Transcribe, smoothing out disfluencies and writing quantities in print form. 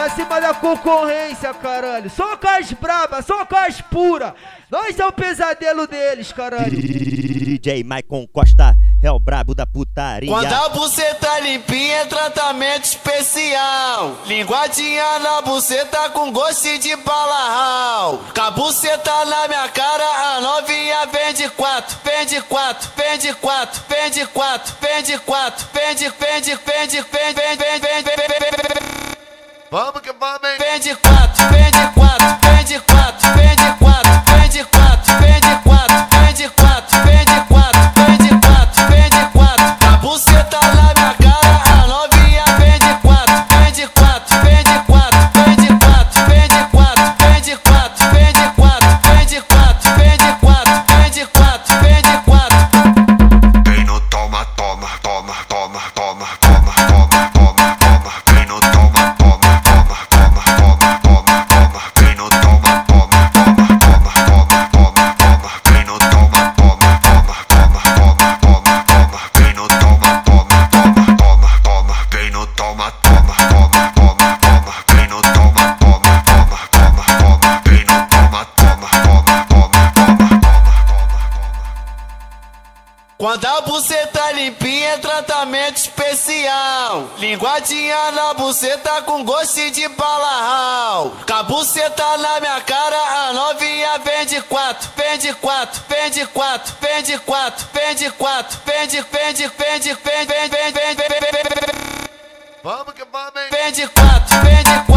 pra cima da concorrência, caralho. Só com as brabas, só com as puras. Nós é o pesadelo deles, caralho. DJ Maicon Costa é o brabo da putaria. Quando a buceta limpinha é tratamento especial. Linguadinha na buceta com gosto de balarral. Com a buceta na minha cara, a novinha vem de quatro. Vem de quatro, vem de quatro, vem de quatro, vem de quatro, vem de, vem de, vem de, vem, vem, vem, vem, vem, vem. Vamos que vamos, hein? Vem de quatro, vem de quatro, vem de quatro, vem de quatro, vem de quatro, vem de quatro, vem de quatro, vem de quatro, vem de quatro, vem de quatro. A buceta na minha cara, a novinha vem de quatro, vem de quatro, vem de quatro, vem de quatro, vem de quatro, vem de quatro, vem de quatro, vem de quatro, vem de quatro, vem de quatro, vem de quatro. Vem no toma, toma, toma, toma, toma, toma, toma, toma, toma. Vem no toma, toma, toma, toma, toma, toma, toma. Vem no toma, toma, toma, toma, toma, toma, toma. Vem no toma, toma, toma, toma, toma, toma, toma. Vem no toma, toma, toma, toma, toma. Vem no toma, toma, toma, toma, toma. Vem no toma, toma, toma, toma, toma. Vem no toma, toma, toma, toma, toma, toma. Quando a buceta limpinha é tratamento especial. Linguadinha na buceta com gosto de balarral. Com a buceta na minha cara, a novinha vem de quatro. Vem de quatro, vem de quatro, vem de quatro, vem de quatro, vem de, vem de, vem de, vem, vem, vem, vem, vem, vem, vem. Vamos que vamos, hein? Vem de quatro, vem de